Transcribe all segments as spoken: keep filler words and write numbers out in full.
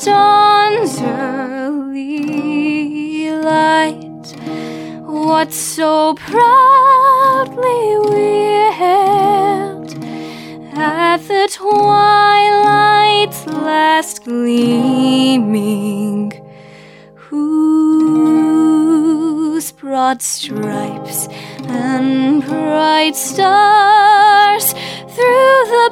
dawn's early light, what so proudly we hailed at the twilight's last gleaming, whose broad stripes and bright stars through the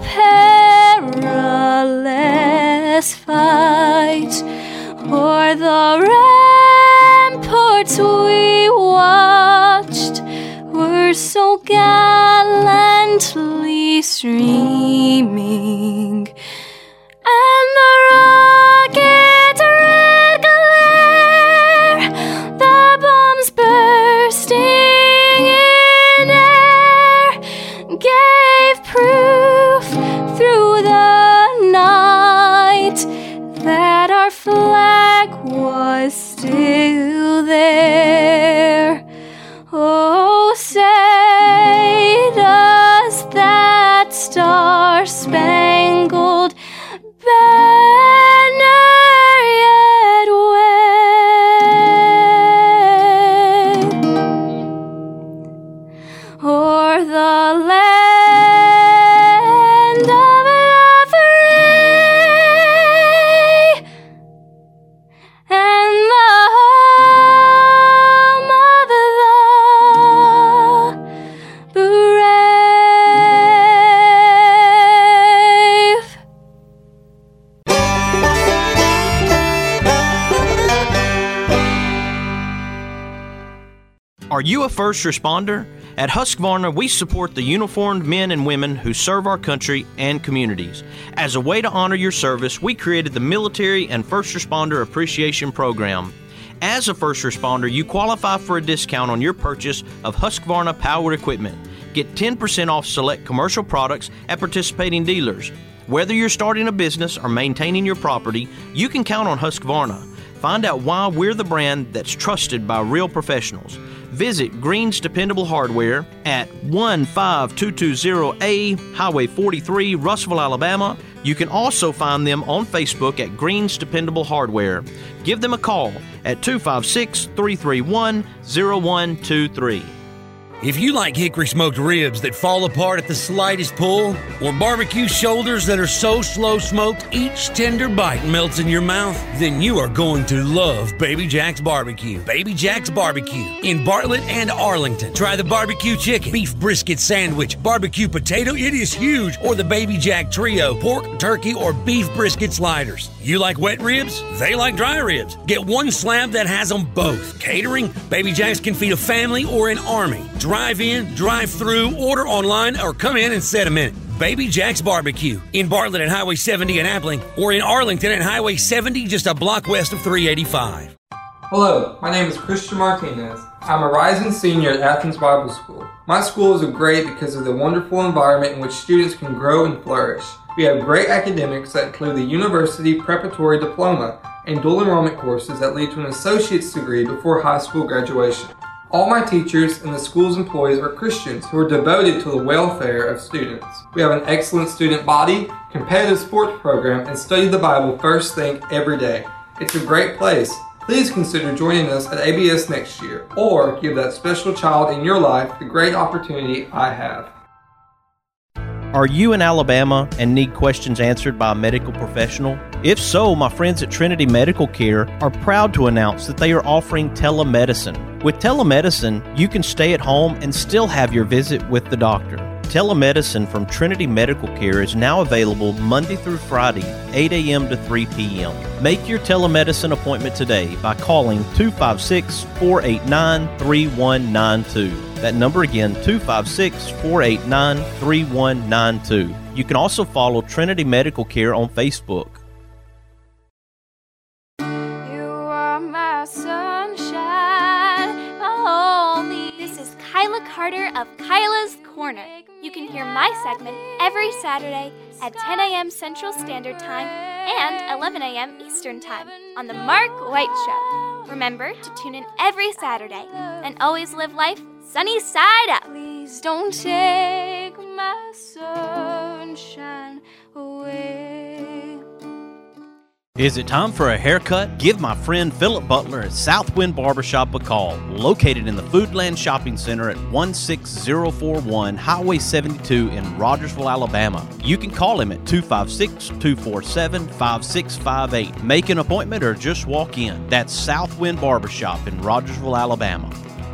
perilous fight o'er the ramparts we watched were so gallantly streaming, and the rocket's red glare, the bombs bursting in air, gave proof through the night that our flag was still there. Oh, say does that star-spangled banner yet wave o'er the land of Lavray and the home of the brave? Are you a first responder? At Husqvarna, we support the uniformed men and women who serve our country and communities. As a way to honor your service, we created the Military and First Responder Appreciation Program. As a first responder, you qualify for a discount on your purchase of Husqvarna powered equipment. Get ten percent off select commercial products at participating dealers. Whether you're starting a business or maintaining your property, you can count on Husqvarna. Find out why we're the brand that's trusted by real professionals. Visit Green's Dependable Hardware at one five two two zero A Highway forty-three, Russellville, Alabama. You can also find them on Facebook at Green's Dependable Hardware. Give them a call at two five six, three three one, zero one two three. If you like hickory smoked ribs that fall apart at the slightest pull, or barbecue shoulders that are so slow smoked each tender bite melts in your mouth, then you are going to love Baby Jack's Barbecue. Baby Jack's Barbecue in Bartlett and Arlington. Try the barbecue chicken, beef brisket sandwich, barbecue potato, it is huge, or the Baby Jack Trio, pork, turkey, or beef brisket sliders. You like wet ribs? They like dry ribs. Get one slab that has them both. Catering? Baby Jack's can feed a family or an army. Drive in, drive through, order online, or come in and set a minute. Baby Jack's Barbecue in Bartlett at Highway seventy in Appling, or in Arlington at Highway seventy, just a block west of three eighty-five. Hello, my name is Christian Martinez. I'm a rising senior at Athens Bible School. My school is great because of the wonderful environment in which students can grow and flourish. We have great academics that include the University Preparatory Diploma and dual enrollment courses that lead to an associate's degree before high school graduation. All my teachers and the school's employees are Christians who are devoted to the welfare of students. We have an excellent student body, competitive sports program, and study the Bible first thing every day. It's a great place. Please consider joining us at A B S next year, or give that special child in your life the great opportunity I have. Are you in Alabama and need questions answered by a medical professional? If so, my friends at Trinity Medical Care are proud to announce that they are offering telemedicine. With telemedicine, you can stay at home and still have your visit with the doctor. Telemedicine from Trinity Medical Care is now available Monday through Friday, eight a.m. to three p.m. Make your telemedicine appointment today by calling two five six, four eight nine, three one nine two. That number again, two five six, four eight nine, three one nine two. You can also follow Trinity Medical Care on Facebook. You are my sunshine, only. This is Kyla Carter of Kyla's Corner. You can hear my segment every Saturday at ten a.m. Central Standard Time and eleven a.m. Eastern Time on The Mark White Show. Remember to tune in every Saturday and always live life sunny side up. Please don't take my sunshine away. Is it time for a haircut? Give my friend Philip Butler at Southwind Barbershop a call. Located in the Foodland Shopping Center at one six zero four one Highway seventy-two in Rogersville, Alabama. You can call him at two five six, two four seven, five six five eight. Make an appointment or just walk in. That's Southwind Barbershop in Rogersville, Alabama.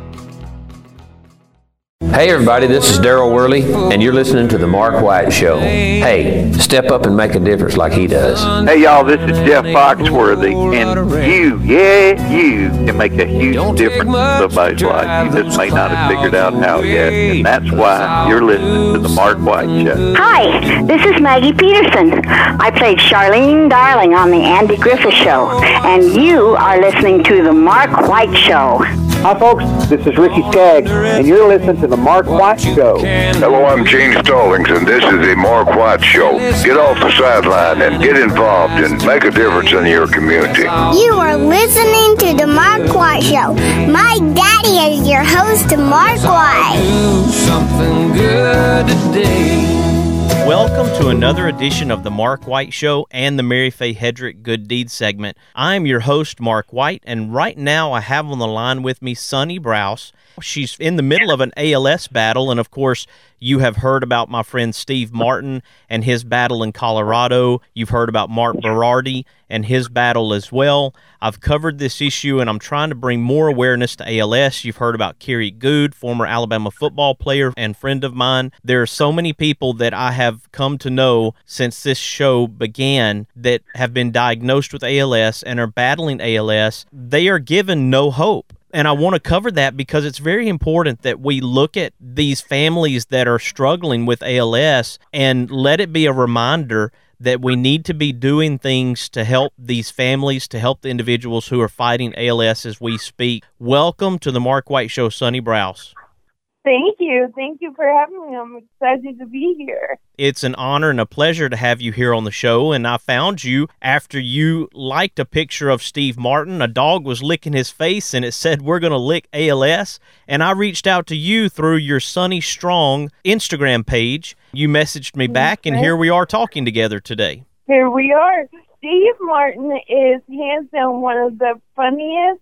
Hey everybody, this is Daryl Worley, and you're listening to The Mark White Show. Hey, step up and make a difference like he does. Hey y'all, this is Jeff Foxworthy, and you, yeah, you can make a huge difference in somebody's life. You just may not have figured out how yet, and that's why you're listening to The Mark White Show. Hi, this is Maggie Peterson. I played Charlene Darling on The Andy Griffith Show, and you are listening to The Mark White Show. Hi folks, this is Ricky Skaggs, and you're listening to The Mark White Show. Hello, I'm Gene Stallings, and this is The Mark White Show. Get off the sideline and get involved and make a difference in your community. You are listening to The Mark White Show. My daddy is your host, Mark White. Do something good today. Welcome to another edition of the Mark White Show and the Mary Faye Hedrick Good Deeds segment. I'm your host, Mark White, and right now I have on the line with me Sonny Browse. She's in the middle of an A L S battle, and of course, you have heard about my friend Steve Martin and his battle in Colorado. You've heard about Mark Berardi and his battle as well. I've covered this issue, and I'm trying to bring more awareness to A L S. You've heard about Kerry Good, former Alabama football player and friend of mine. There are so many people that I have come to know since this show began that have been diagnosed with A L S and are battling A L S. They are given no hope. And I want to cover that because it's very important that we look at these families that are struggling with A L S and let it be a reminder that we need to be doing things to help these families, to help the individuals who are fighting A L S as we speak. Welcome to the Mark White Show, Sonny Browse. Thank you. Thank you for having me. I'm excited to be here. It's an honor and a pleasure to have you here on the show, and I found you after you liked a picture of Steve Martin. A dog was licking his face, and it said, "We're going to lick A L S," and I reached out to you through your Sonny Strong Instagram page. You messaged me back, and here we are talking together today. Here we are. Steve Martin is hands down one of the funniest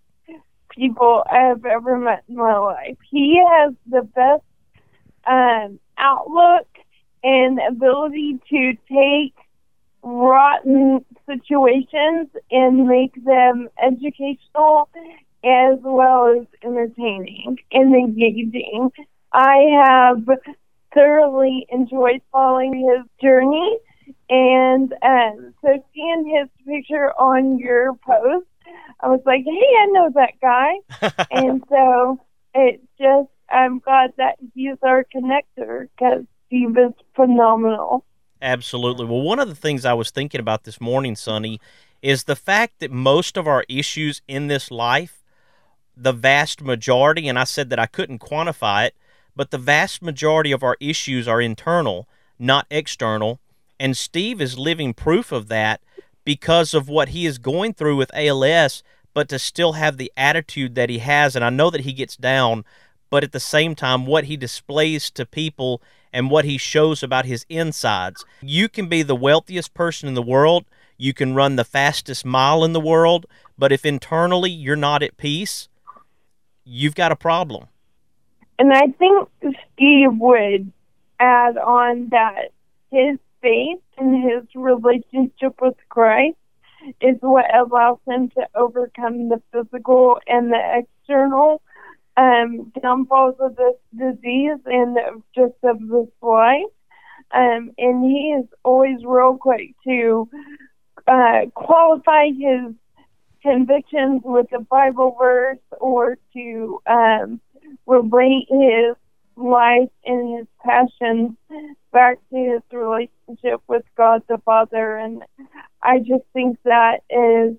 people I've ever met in my life. He has the best um, outlook and ability to take rotten situations and make them educational as well as entertaining and engaging. I have thoroughly enjoyed following his journey, and um, so seeing his picture on your post, I was like, hey, I know that guy. And so it just, I'm glad that he's our connector because he was phenomenal. Absolutely. Well, one of the things I was thinking about this morning, Sonny, is the fact that most of our issues in this life, the vast majority, and I said that I couldn't quantify it, but the vast majority of our issues are internal, not external. And Steve is living proof of that because of what he is going through with A L S, but to still have the attitude that he has. And I know that he gets down, but at the same time, what he displays to people and what he shows about his insides. You can be the wealthiest person in the world, you can run the fastest mile in the world, but if internally you're not at peace, you've got a problem. And I think Steve would add on that his faith and his relationship with Christ is what allows him to overcome the physical and the external um, downfalls of this disease and just of this life. Um, and he is always real quick to uh, qualify his convictions with a Bible verse or to um, relate his life and his passions back to his relationship with God the Father. And I just think that is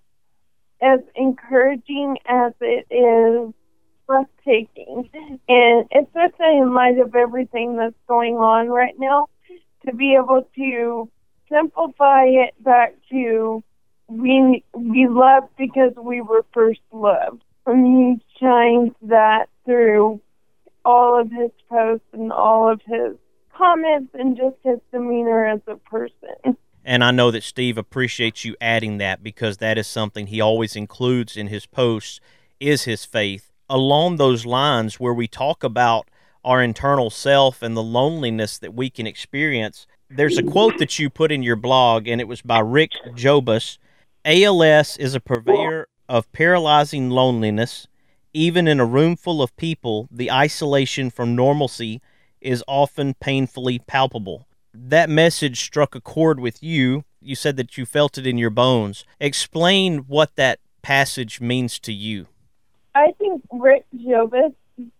as encouraging as it is breathtaking. And especially in light of everything that's going on right now, to be able to simplify it back to we we love because we were first loved. And he shines that through all of his posts and all of his comments and just his demeanor as a person. And I know that Steve appreciates you adding that because that is something he always includes in his posts, is his faith. Along those lines, where we talk about our internal self and the loneliness that we can experience, there's a quote that you put in your blog, and it was by Rick Jobus. A L S is a purveyor of paralyzing loneliness. Even in a room full of people, the isolation from normalcy is often painfully palpable. That message struck a chord with you. You said that you felt it in your bones. Explain what that passage means to you. I think Rick Jobus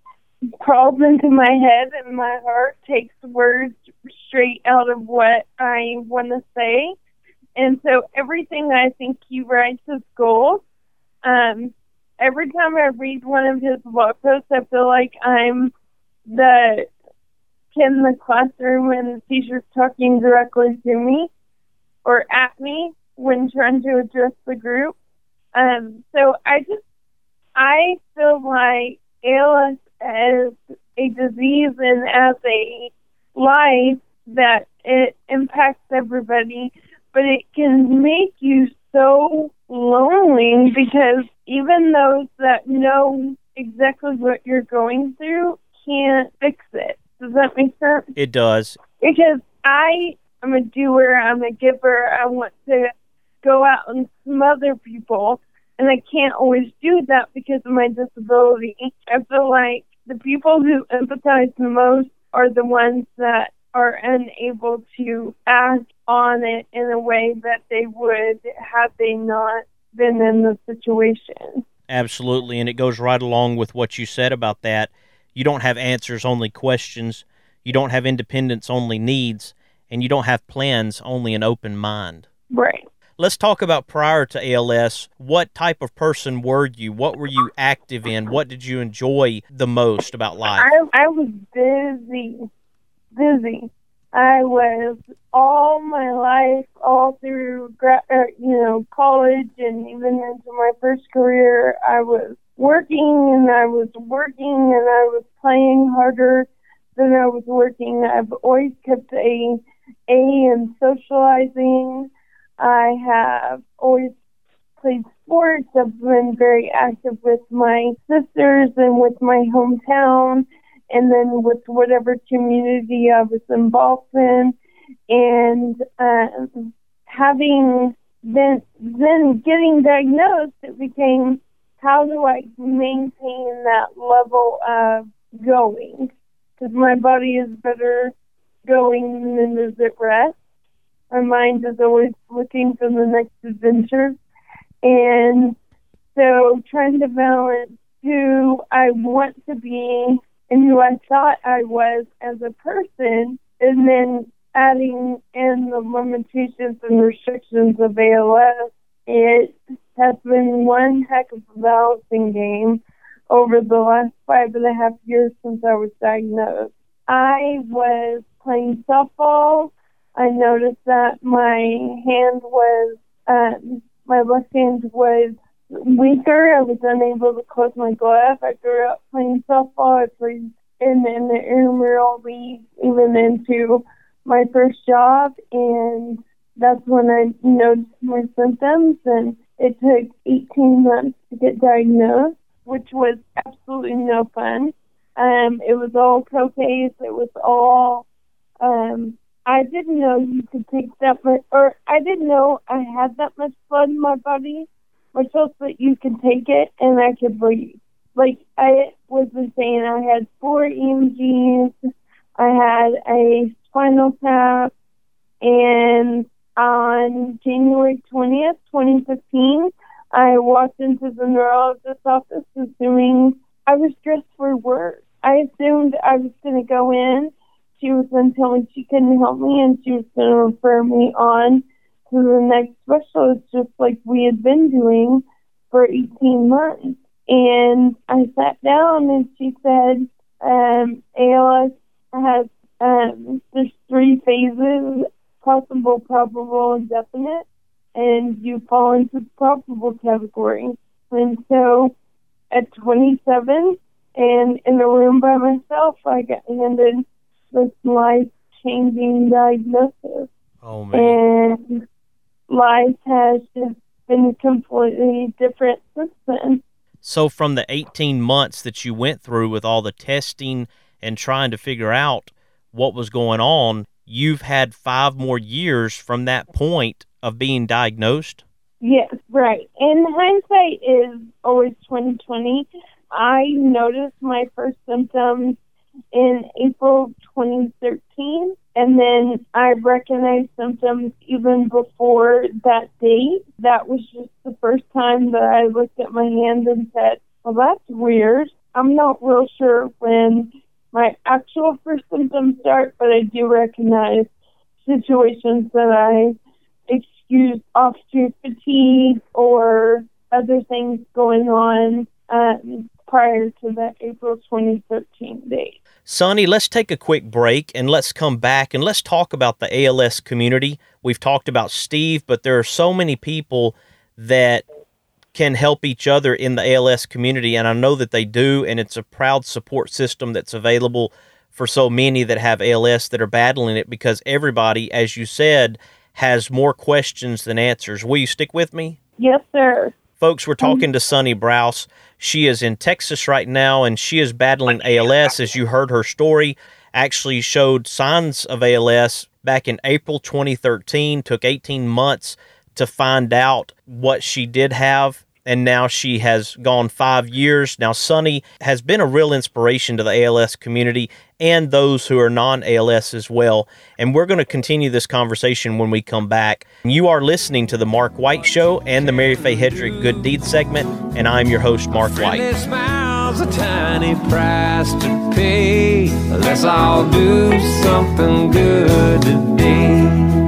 crawls into my head and my heart, takes words straight out of what I want to say. And so everything I think he writes is gold. Um, every time I read one of his blog posts, I feel like I'm the kid in the classroom and the teacher's talking directly to me or at me when trying to address the group. Um, so I just, I feel like A L S as a disease and as a life that it impacts everybody, but it can make you so lonely because even those that know exactly what you're going through can't fix it. Does that make sense? It does. Because I am a doer, I'm a giver, I want to go out and smother people, and I can't always do that because of my disability. I feel like the people who empathize the most are the ones that are unable to act on it in a way that they would had they not been in the situation. Absolutely, and it goes right along with what you said about that. You don't have answers, only questions. You don't have independence, only needs. And you don't have plans, only an open mind. Right. Let's talk about prior to A L S. What type of person were you? What were you active in? What did you enjoy the most about life? I, I was busy. Busy. I was all my life, all through gra- uh, you know, college and even into my first career, I was working and I was working and I was playing harder than I was working. I've always kept a A in socializing. I have always played sports. I've been very active with my sisters and with my hometown, and then with whatever community I was involved in. And um, having then then getting diagnosed, it became, how do I maintain that level of going? Because my body is better going than is at rest. My mind is always looking for the next adventure. And so trying to balance who I want to be and who I thought I was as a person, and then adding in the limitations and restrictions of A L S, it has been one heck of a balancing game over the last five and a half years since I was diagnosed. I was playing softball. I noticed that my hand was, um, my left hand was weaker. I was unable to close my glove. I grew up playing softball. I played in, in the intramural league, even into my first job, and that's when I noticed my symptoms, and it took eighteen months to get diagnosed, which was absolutely no fun. Um, it was all protease. It was all, um, I didn't know you could take that much, or I didn't know I had that much blood in my body, much less that you could take it and I could breathe. Like, I was insane. I had four E M Gs. I had a spinal tap, and on January twentieth, twenty fifteen, I walked into the neurologist's office assuming I was dressed for work. I assumed I was going to go in. She was going to tell me she couldn't help me, and she was going to refer me on to the next specialist, just like we had been doing for eighteen months. And I sat down, and she said, um, A L S has, um, there's three phases, possible, probable, and definite, and you fall into the probable category. And so at twenty-seven, and in a room by myself, I got handed this life-changing diagnosis. Oh, man. And life has just been completely different since then. So from the eighteen months that you went through with all the testing and trying to figure out what was going on, you've had five more years from that point of being diagnosed? Yes, right. And hindsight is always twenty twenty. I noticed my first symptoms in April twenty thirteen, and then I recognized symptoms even before that date. That was just the first time that I looked at my hand and said, well, that's weird. I'm not real sure when my actual first symptoms start, but I do recognize situations that I excuse off-street fatigue or other things going on um, prior to that April twenty thirteen date. Sonny, let's take a quick break and let's come back and let's talk about the A L S community. We've talked about Steve, but there are so many people that can help each other in the A L S community, and I know that they do, and it's a proud support system that's available for so many that have A L S that are battling it, because everybody, as you said, has more questions than answers. Will you stick with me? Yes, sir. Folks, we're talking to Sonny Browse. She is in Texas right now, and she is battling A L S. As you heard, her story actually showed signs of A L S back in April twenty thirteen, took eighteen months to find out what she did have, and now she has gone five years. Now, Sonny has been a real inspiration to the A L S community and those who are non-A L S as well, and we're going to continue this conversation when we come back. You are listening to The Mark White Show and the Mary Faye Hedrick Good Deeds segment, and I'm your host, Mark White. A tiny price to pay. Let's all do something good today.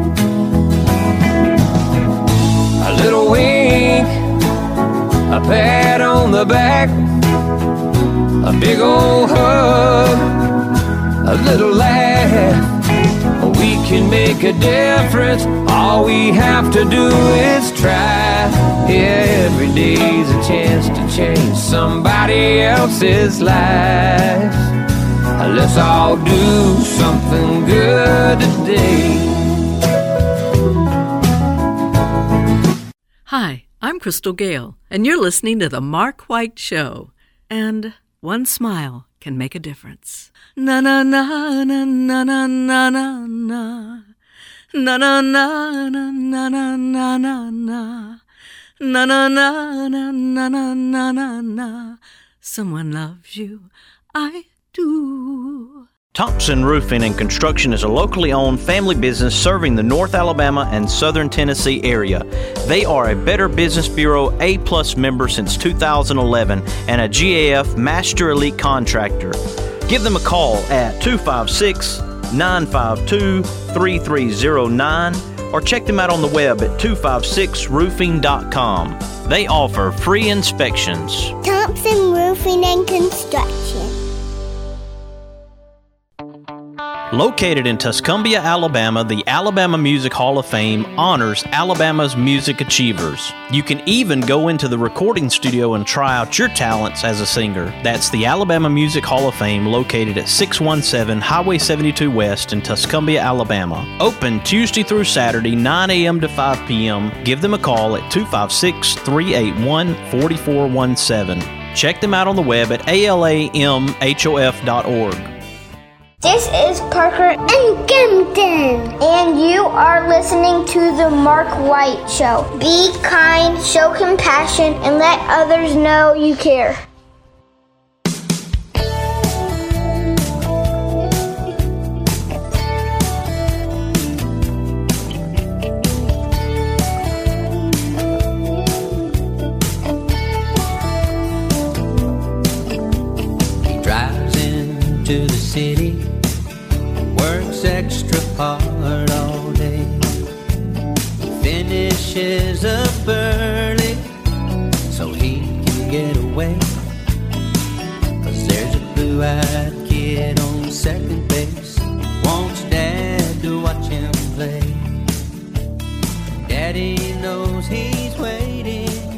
A little wink, a pat on the back, a big old hug, a little laugh. We can make a difference. All we have to do is try. Yeah, every day's a chance to change somebody else's life. Let's all do something good today. Hi, I'm Crystal Gale, and you're listening to The Mark White Show. And one smile can make a difference. Na na na na na na na na na. Na na na na na na na na na. Na na na na na na na na na. Someone loves you, I do. Thompson Roofing and Construction is a locally owned family business serving the North Alabama and Southern Tennessee area. They are a Better Business Bureau A-plus member since two thousand eleven and a G A F Master Elite Contractor. Give them a call at two five six, nine five two, three three zero nine or check them out on the web at two five six roofing dot com. They offer free inspections. Thompson Roofing and Construction. Located in Tuscumbia, Alabama, the Alabama Music Hall of Fame honors Alabama's music achievers. You can even go into the recording studio and try out your talents as a singer. That's the Alabama Music Hall of Fame, located at six one seven Highway seventy-two West in Tuscumbia, Alabama. Open Tuesday through Saturday, nine a.m. to five p.m. Give them a call at two five six, three eight one, four four one seven. Check them out on the web at A L A M H O F dot org. This is Parker and Kempton, and you are listening to The Mark White Show. Be kind, show compassion, and let others know you care. He drives into the city, works extra hard all day. He finishes up early so he can get away. 'Cause there's a blue-eyed kid on second base, wants Dad to watch him play. Daddy knows he's waiting, so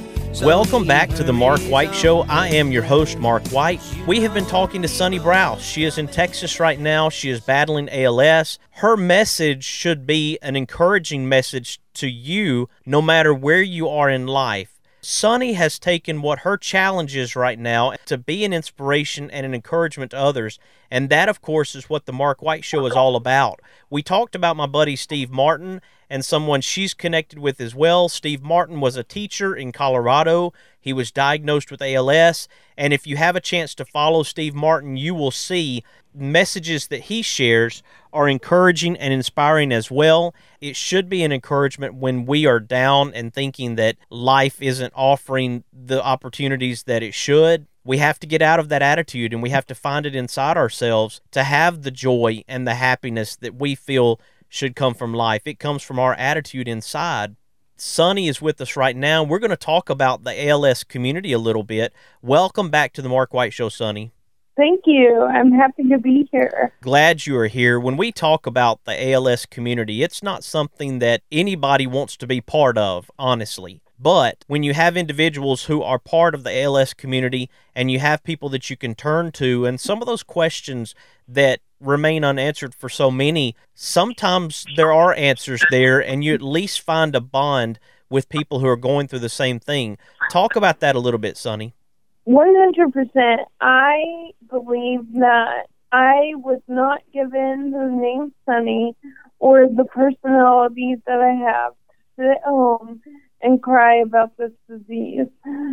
Welcome back to the Mark White Show. I am your host, Mark White. We have been talking to Sunny Browse. She is in Texas right now. She is battling A L S. Her message should be an encouraging message to you no matter where you are in life. Sunny has taken what her challenge is right now to be an inspiration and an encouragement to others, and that, of course, is what the Mark White Show is all about. We talked about my buddy Steve Martin and someone she's connected with as well. Steve Martin was a teacher in Colorado. He was diagnosed with A L S, and if you have a chance to follow Steve Martin, you will see messages that he shares are encouraging and inspiring as well. It should be an encouragement when we are down and thinking that life isn't offering the opportunities that it should. We have to get out of that attitude, and we have to find it inside ourselves to have the joy and the happiness that we feel should come from life. It comes from our attitude inside. Sunny is with us right now. We're going to talk about the A L S community a little bit. Welcome back to the Mark White Show, Sunny. Thank you. I'm happy to be here. Glad you are here. When we talk about the A L S community, it's not something that anybody wants to be part of, honestly. But when you have individuals who are part of the A L S community and you have people that you can turn to, and some of those questions that remain unanswered for so many, sometimes there are answers there, and you at least find a bond with people who are going through the same thing. Talk about that a little bit, Sunny. one hundred percent. I believe that I was not given the name Sunny or the personality that I have to sit at home and cry about this disease.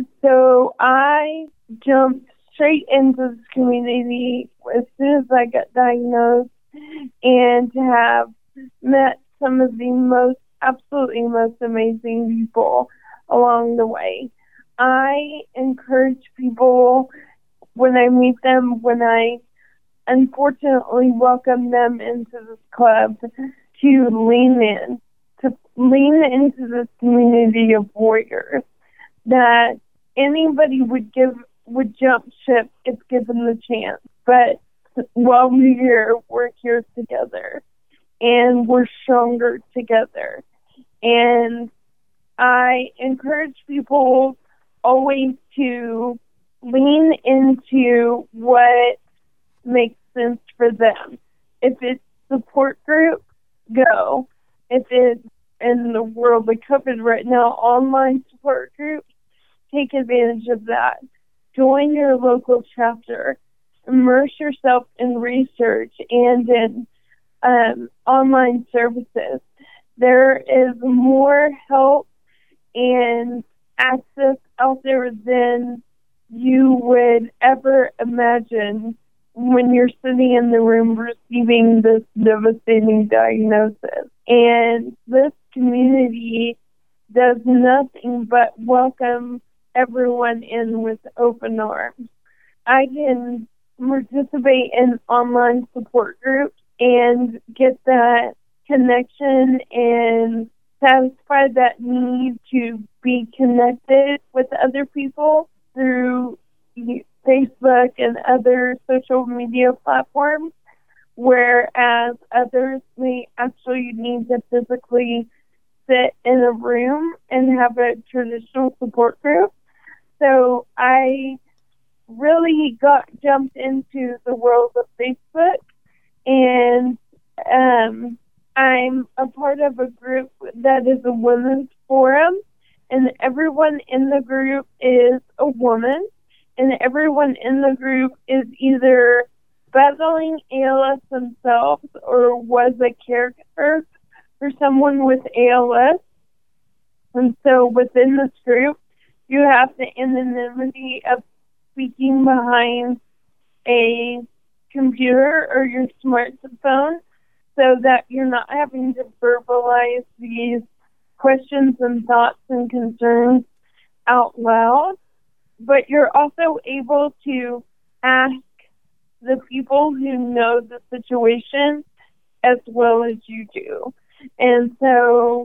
So I jumped straight into this community as soon as I got diagnosed, and to have met some of the most, absolutely most amazing people along the way. I encourage people when I meet them, when I unfortunately welcome them into this club, to lean in, to lean into this community of warriors, that anybody would give, would jump ship if given the chance. But while we're here, we're here together, and we're stronger together. And I encourage people always to lean into what makes sense for them. If it's support group, go. If it's in the world of COVID right now, online support groups, take advantage of that. Join your local chapter. Immerse yourself in research and in um, online services. There is more help and access out there than you would ever imagine when you're sitting in the room receiving this devastating diagnosis. And this community does nothing but welcome everyone in with open arms. I can participate in online support groups and get that connection and satisfy that need to be connected with other people through Facebook and other social media platforms, whereas others may actually need to physically sit in a room and have a traditional support group. So I really got jumped into the world of Facebook, and um, I'm a part of a group that is a women's forum, and everyone in the group is a woman, and everyone in the group is either battling A L S themselves or was a caregiver for someone with A L S. And so within this group, you have the anonymity of speaking behind a computer or your smartphone, so that you're not having to verbalize these questions and thoughts and concerns out loud, but you're also able to ask the people who know the situation as well as you do. And so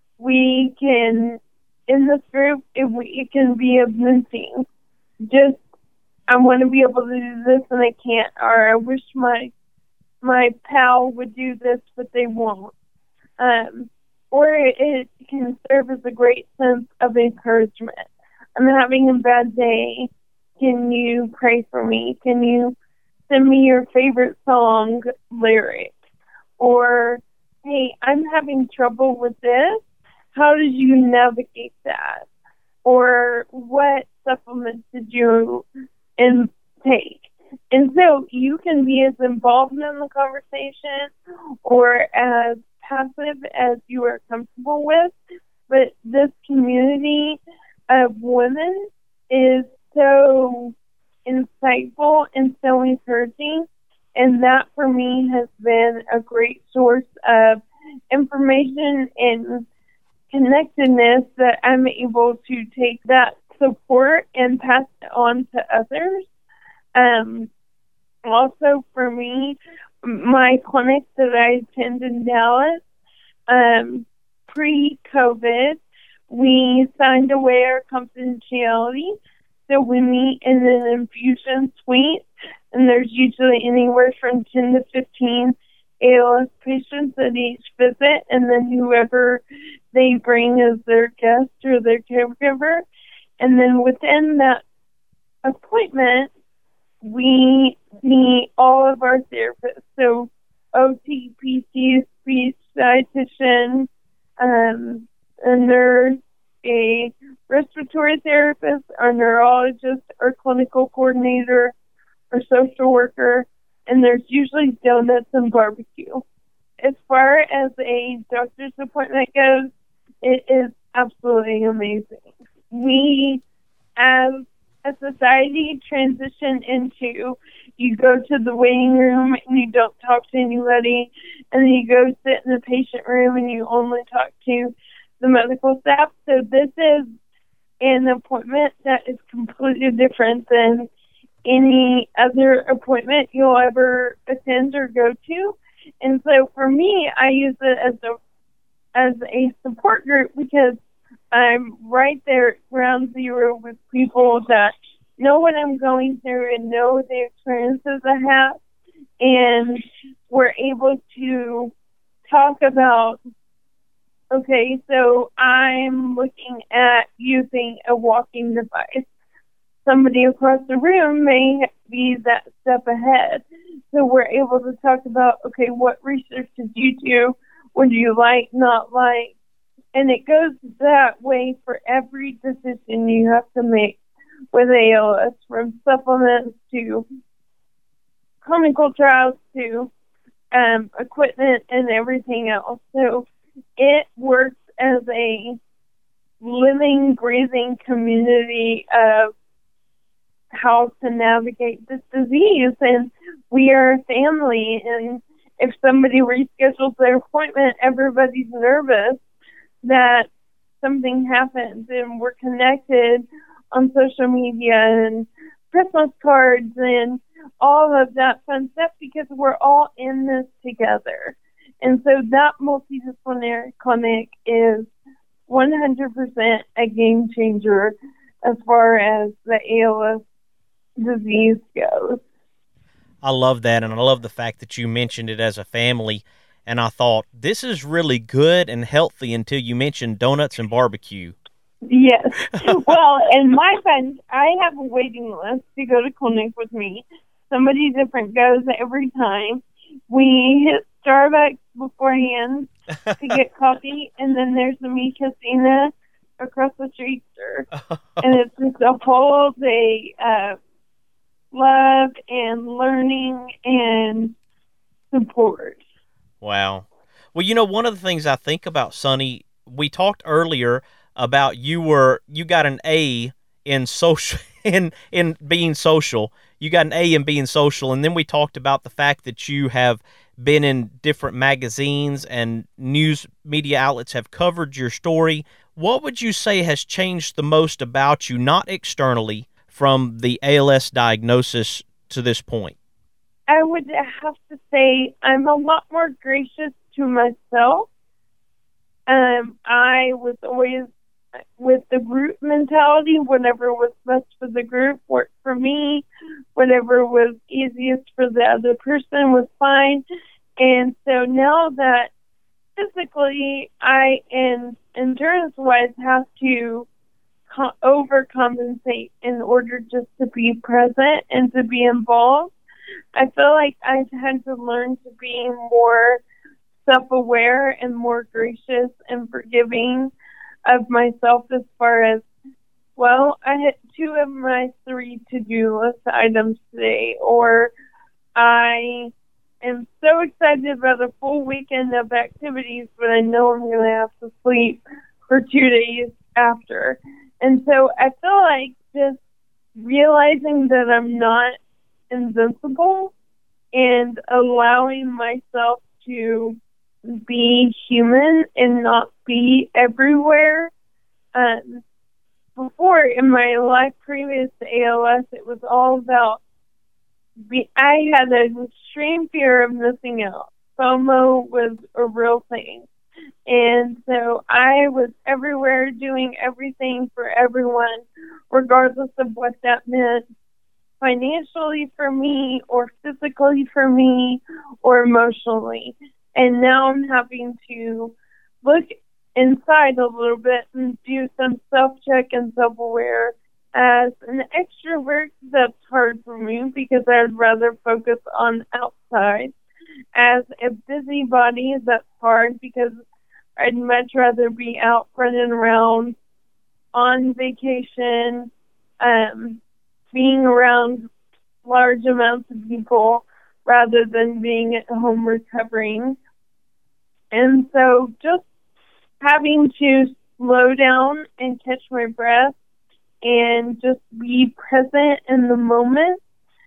we can, in this group, it, it can be a venting. Just, I want to be able to do this and I can't, or I wish my my pal would do this, but they won't. Um, or it can serve as a great sense of encouragement. I'm having a bad day. Can you pray for me? Can you send me your favorite song lyrics? Or, hey, I'm having trouble with this. How did you navigate that? Or what supplements did you intake? And so you can be as involved in the conversation or as passive as you are comfortable with. But this community of women is so insightful and so encouraging. And that for me has been a great source of information and connectedness that I'm able to take that support and pass it on to others. Um, also for me, my clinic that I attend in Dallas, um, pre-COVID, we signed away our confidentiality. So we meet in an infusion suite, and there's usually anywhere from ten to fifteen A L S patients at each visit, and then whoever they bring as their guest or their caregiver. And then within that appointment, we meet all of our therapists. So O T, P T, speech dietitian, um, a nurse, a respiratory therapist, our neurologist, our clinical coordinator, our social worker, and there's usually donuts and barbecue. As far as a doctor's appointment goes, it is absolutely amazing. We, as a society, transition into you go to the waiting room and you don't talk to anybody, and then you go sit in the patient room and you only talk to the medical staff. So this is an appointment that is completely different than any other appointment you'll ever attend or go to. And so for me, I use it as a as a support group because I'm right there at ground zero with people that know what I'm going through and know the experiences I have, and we're able to talk about, okay, so I'm looking at using a walking device. Somebody across the room may be that step ahead. So we're able to talk about, okay, what research did you do? What do you like, not like? And it goes that way for every decision you have to make with A L S, from supplements to clinical trials to um, equipment and everything else. So it works as a living, breathing community of how to navigate this disease. And we are a family, and if somebody reschedules their appointment, everybody's nervous that something happens, and we're connected on social media and Christmas cards and all of that fun stuff because we're all in this together. And so that multidisciplinary clinic is one hundred percent a game changer as far as the A L S disease goes. I love that, and I love the fact that you mentioned it as a family. And I thought, this is really good and healthy until you mentioned donuts and barbecue. Yes. Well, and my friends, I have a waiting list to go to clinic with me. Somebody different goes every time. We hit Starbucks beforehand to get coffee, and then there's the Mi Casina across the street. And it's just a whole day of love and learning and support. Wow. Well, you know, one of the things I think about, Sonny, we talked earlier about you were you got an A in social in in being social. You got an A in being social, and then we talked about the fact that you have been in different magazines and news media outlets have covered your story. What would you say has changed the most about you, not externally, from the A L S diagnosis to this point? I would have to say I'm a lot more gracious to myself. Um, I was always with the group mentality. Whatever was best for the group worked for me. Whatever was easiest for the other person was fine. And so now that physically I, and endurance-wise, have to co- overcompensate in order just to be present and to be involved. I feel like I've had to learn to be more self-aware and more gracious and forgiving of myself as far as, well, I hit two of my three to-do list items today, or I am so excited about a full weekend of activities, but I know I'm going to have to sleep for two days after. And so I feel like just realizing that I'm not invincible and allowing myself to be human and not be everywhere. Um, before, in my life previous to A L S, it was all about, be, I had an extreme fear of missing out. FOMO was a real thing. And so I was everywhere doing everything for everyone, regardless of what that meant financially for me or physically for me or emotionally. And now I'm having to look inside a little bit and do some self-check and self-aware. As an extrovert, that's hard for me because I'd rather focus on outside. As a busybody, that's hard because I'd much rather be out running around on vacation, um, being around large amounts of people rather than being at home recovering. And so just having to slow down and catch my breath and just be present in the moment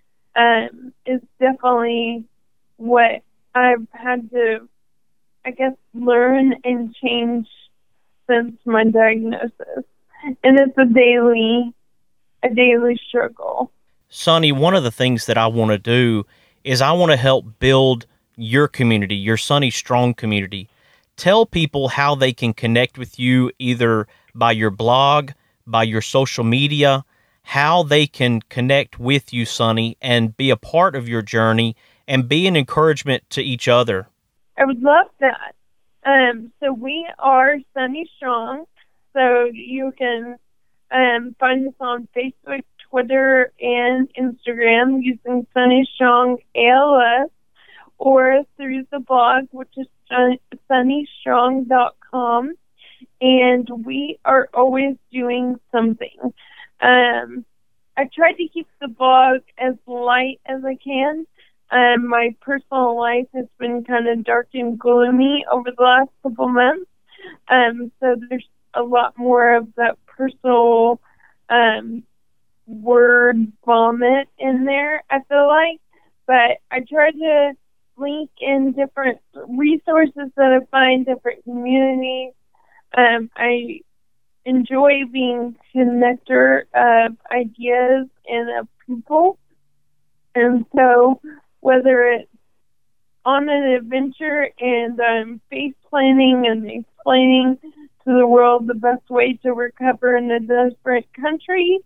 um, is definitely what I've had to, I guess, learn and change since my diagnosis. And it's a daily, a daily struggle. Sonny, one of the things that I want to do is I want to help build your community, your Sonny Strong community. Tell people how they can connect with you either by your blog, by your social media, how they can connect with you, Sonny, and be a part of your journey and be an encouragement to each other. I would love that. Um, so we are Sonny Strong. So you can um, find us on Facebook, Twitter, and Instagram using Sonny Strong A L S, or through the blog, which is sonny strong dot com. And we are always doing something. Um, I try to keep the blog as light as I can. Um, my personal life has been kind of dark and gloomy over the last couple months. Um, so there's a lot more of that personal um, word vomit in there, I feel like. But I try to link in different resources that I find, different communities. Um, I enjoy being a connector of ideas and of people. And so whether it's on an adventure and I'm face planning and explaining to the world the best way to recover in a different country,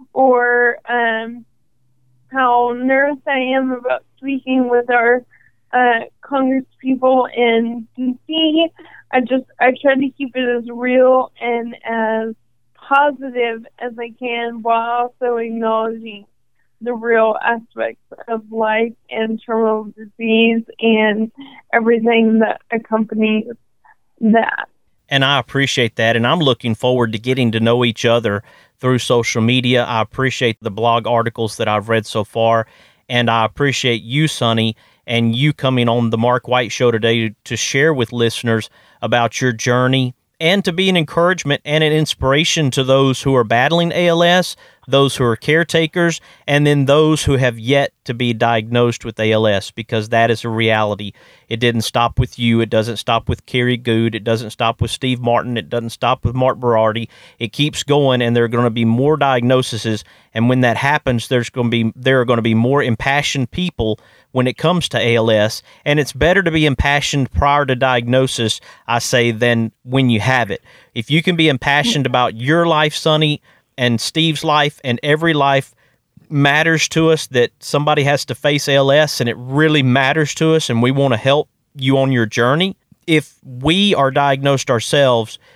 or um, how nervous I am about speaking with our uh, Congress people in D C, I just I try to keep it as real and as positive as I can while also acknowledging the real aspects of life and terminal disease and everything that accompanies that. And I appreciate that, and I'm looking forward to getting to know each other through social media. I appreciate the blog articles that I've read so far, and I appreciate you, Sonny, and you coming on the Mark White Show today to share with listeners about your journey and to be an encouragement and an inspiration to those who are battling A L S, those who are caretakers, and then those who have yet to be diagnosed with A L S, because that is a reality. It didn't stop with you. It doesn't stop with Kerry Good. It doesn't stop with Steve Martin. It doesn't stop with Mark Berardi. It keeps going, and there are going to be more diagnoses, and when that happens, there's going to be there are going to be more impassioned people when it comes to A L S, and it's better to be impassioned prior to diagnosis, I say, than when you have it. If you can be impassioned about your life, Sonny, and Steve's life, and every life matters to us, that somebody has to face A L S, and it really matters to us, and we want to help you on your journey. If we are diagnosed ourselves,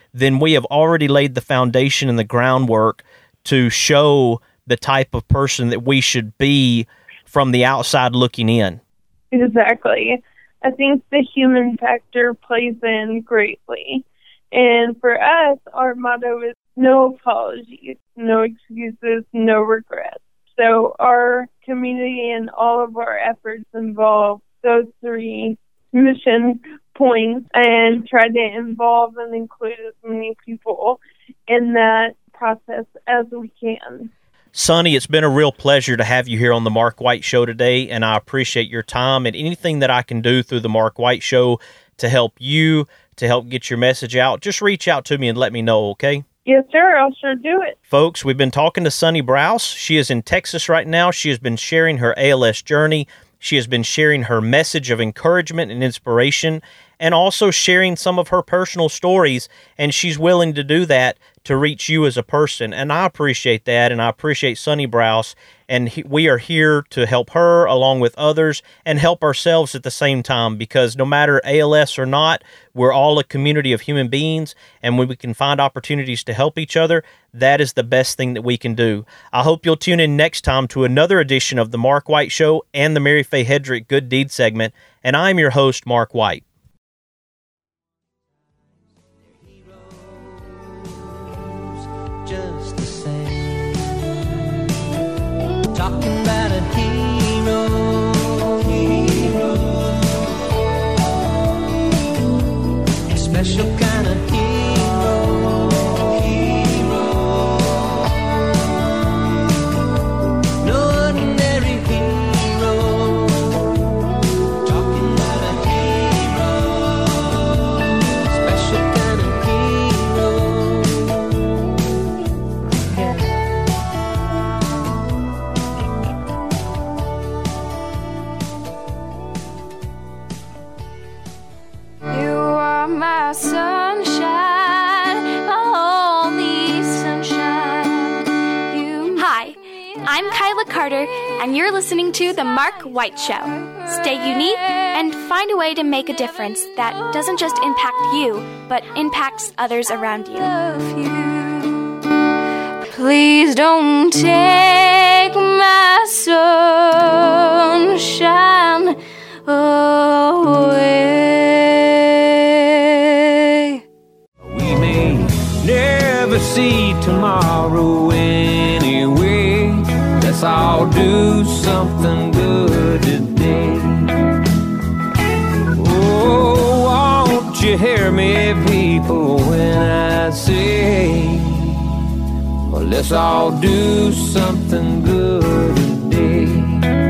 then we have already laid the foundation and the groundwork to show the type of person that we should be from the outside looking in. Exactly. I think the human factor plays in greatly. And for us, our motto is no apologies, no excuses, no regrets. So our community and all of our efforts involve those three mission points and try to involve and include as many people in that process as we can. Sonny, it's been a real pleasure to have you here on the Mark White Show today, and I appreciate your time and anything that I can do through the Mark White Show to help you, to help get your message out. Just reach out to me and let me know, okay? Yes, sir. I'll sure do it. Folks, we've been talking to Sonny Browse. She is in Texas right now. She has been sharing her A L S journey. She has been sharing her message of encouragement and inspiration, and also sharing some of her personal stories, and she's willing to do that to reach you as a person, and I appreciate that, and I appreciate Sonny Browse, and he, we are here to help her along with others and help ourselves at the same time, because no matter A L S or not, we're all a community of human beings, and when we can find opportunities to help each other, that is the best thing that we can do. I hope you'll tune in next time to another edition of the Mark White Show and the Mary Faye Hedrick Good Deed segment, and I'm your host, Mark White. Just the same, talking about a hero, hero, a special kind of hero, hero, no ordinary hero, talking about a hero, special kind of hero. My sunshine, my only sunshine. You Hi, I'm Kyla Carter, and you're listening to The Mark White Show. Stay unique and find a way to make a difference that doesn't just impact you, but impacts others around you. Please don't take my sunshine away. Never see tomorrow anyway. Let's all do something good today. Oh, won't you hear me, people, when I say, well, let's all do something good today.